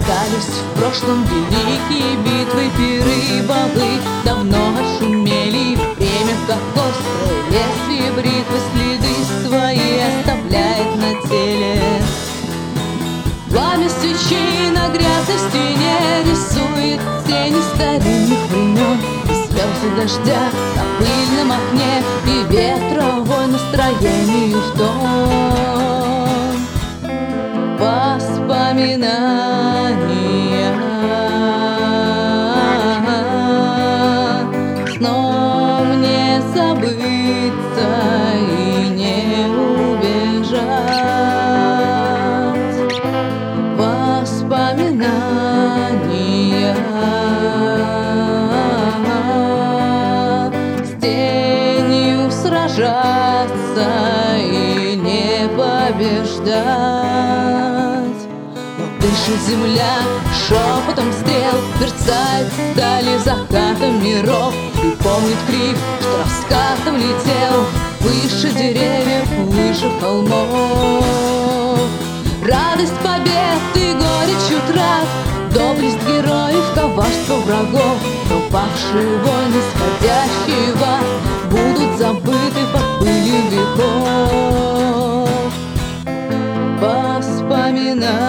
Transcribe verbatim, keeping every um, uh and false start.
Остались в прошлом великие битвы, пиры, балы. Давно отшумели время, как острое лезвие бритвы следы свои оставляет на теле. Пламя свечей на грязной стене рисует тени старинных времен, и слезы дождя на пыльном окне, и ветровое настроение в тон. Воспоминания снов не забыться и не убежать. Воспоминания с тенью сражаться и не побеждать. Но дышит земля шепотом стрел, мерцает вдали закатом миров, и помнит крик, что раскатом летел выше деревьев, выше холмов. Радость побед и горечь утрат, доблесть героев, коварство врагов. Но павшие войны, сходящие в ад, будут забыты под пылью веков. Воспоминания